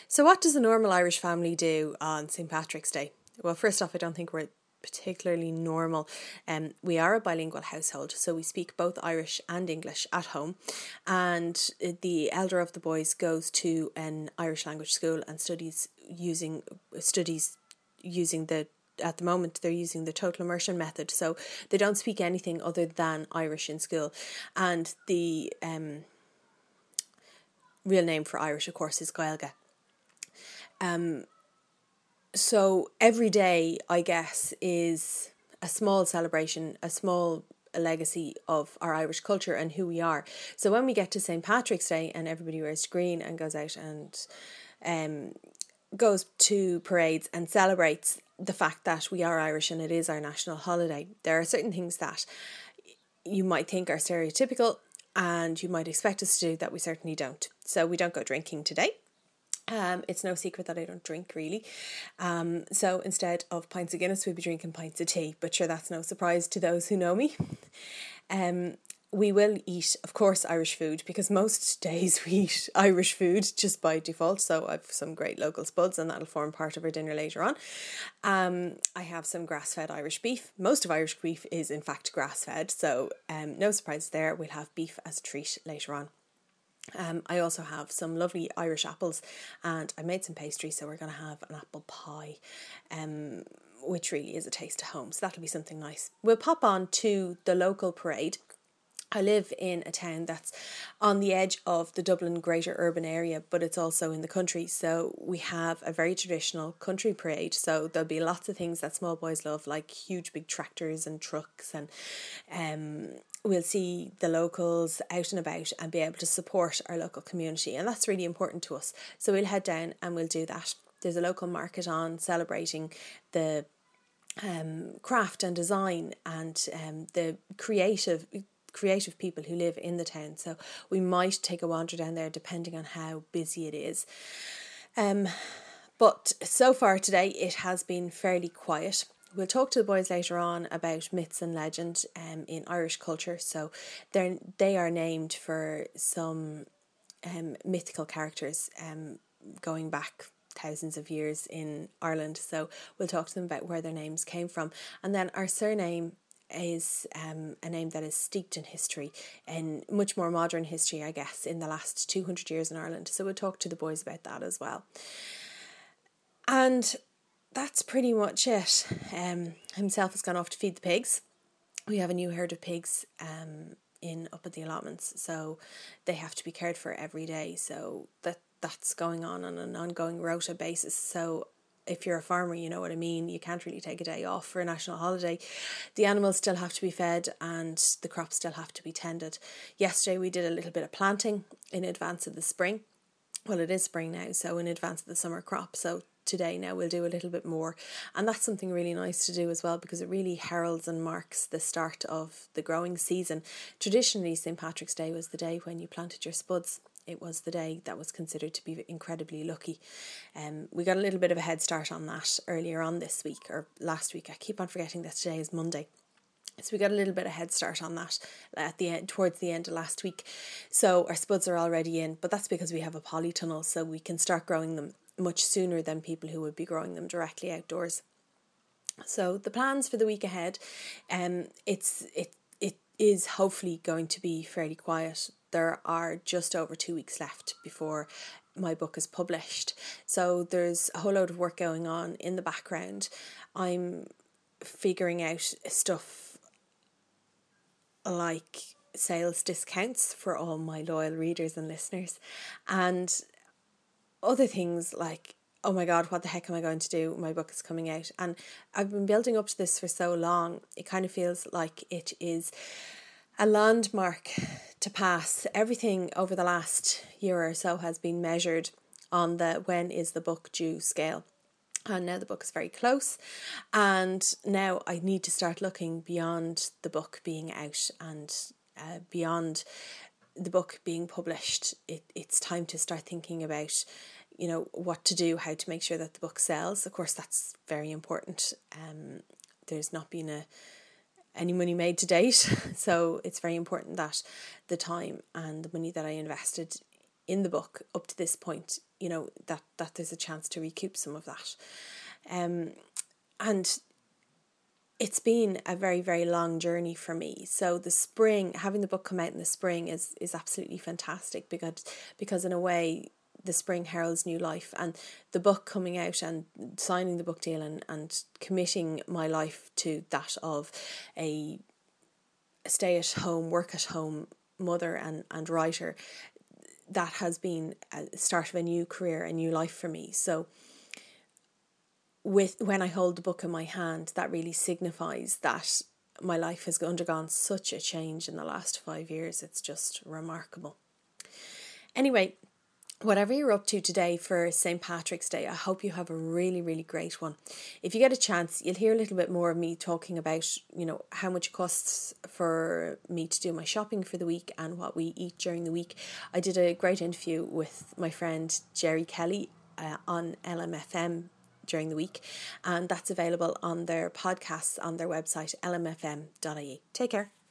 So what does a normal Irish family do on St. Patrick's Day? Well, first off, I don't think we're particularly normal. We are a bilingual household, so we speak both Irish and English at home, and the elder of the boys goes to an Irish language school and studies using the at the moment they're using the total immersion method, so they don't speak anything other than Irish in school. And the real name for Irish, of course, is Gaeilge. So every day, I guess, is a small celebration, a small legacy of our Irish culture and who we are. So when we get to St. Patrick's Day and everybody wears green and goes out and goes to parades and celebrates the fact that we are Irish and it is our national holiday, there are certain things that you might think are stereotypical and you might expect us to do that we certainly don't. So we don't go drinking today. It's no secret that I don't drink, really. So instead of pints of Guinness, we'll be drinking pints of tea. But sure, that's no surprise to those who know me. We will eat, of course, Irish food, because most days we eat Irish food just by default. So I've some great local spuds and that'll form part of our dinner later on. I have some grass-fed Irish beef. Most of Irish beef is in fact grass-fed. So no surprise there. We'll have beef as a treat later on. I also have some lovely Irish apples and I made some pastry, so we're going to have an apple pie, which really is a taste of home. So that'll be something nice. We'll pop on to the local parade. I live in a town that's on the edge of the Dublin greater urban area, but it's also in the country. So we have a very traditional country parade. So there'll be lots of things that small boys love, like huge big tractors and trucks, and we'll see the locals out and about and be able to support our local community. And that's really important to us. So we'll head down and we'll do that. There's a local market on celebrating the craft and design and the creative people who live in the town. So we might take a wander down there depending on how busy it is. But so far today it has been fairly quiet. We'll talk to the boys later on about myths and legend in Irish culture. So they are named for some mythical characters going back thousands of years in Ireland. So we'll talk to them about where their names came from. And then our surname is a name that is steeped in history, and much more modern history, I guess, in the last 200 years in Ireland. So we'll talk to the boys about that as well. And that's pretty much it. Himself has gone off to feed the pigs. We have a new herd of pigs up at the allotments, so they have to be cared for every day. So that's going on an ongoing rota basis. So if you're a farmer, you know what I mean. You can't really take a day off for a national holiday. The animals still have to be fed and the crops still have to be tended. Yesterday we did a little bit of planting in advance of the spring. Well, it is spring now, so in advance of the summer crop. So today now we'll do a little bit more. And that's something really nice to do as well, because it really heralds and marks the start of the growing season. Traditionally, St. Patrick's Day was the day when you planted your spuds. It was the day that was considered to be incredibly lucky. We got a little bit of a head start on that earlier on this week, or last week. I keep on forgetting that today is Monday. So we got a little bit of head start on that at the end, towards the end of last week. So our spuds are already in, but that's because we have a polytunnel, so we can start growing them much sooner than people who would be growing them directly outdoors. So the plans for the week ahead, it is hopefully going to be fairly quiet. There are just over 2 weeks left before my book is published. So there's a whole load of work going on in the background. I'm figuring out stuff like sales discounts for all my loyal readers and listeners, and other things like, oh my God, what the heck am I going to do? My book is coming out. And I've been building up to this for so long. It kind of feels like it is a landmark to pass. Everything over the last year or so has been measured on the when is the book due scale. And now the book is very close. And now I need to start looking beyond the book being out and beyond the book being published. It's time to start thinking about, what to do, how to make sure that the book sells. Of course, that's very important. There's not been any money made to date, so it's very important that the time and the money that I invested in the book up to this point you know, that there's a chance to recoup some of that. And it's been a very, very long journey for me. So the spring, having the book come out in the spring is absolutely fantastic, because in a way the spring heralds new life, and the book coming out and signing the book deal and committing my life to that of a stay-at-home, work-at-home mother and writer, that has been a start of a new career, a new life for me. So when I hold the book in my hand, that really signifies that my life has undergone such a change in the last 5 years. It's just remarkable. Anyway, whatever you're up to today for St. Patrick's Day, I hope you have a really, really great one. If you get a chance, you'll hear a little bit more of me talking about, you know, how much it costs for me to do my shopping for the week and what we eat during the week. I did a great interview with my friend Jerry Kelly on LMFM during the week, and that's available on their podcasts on their website lmfm.ie. Take care.